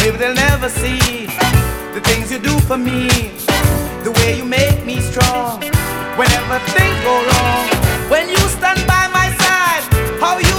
Maybe they'll never see the things you do for me, the way you make me strong whenever things go wrong. When you stand by my side, how you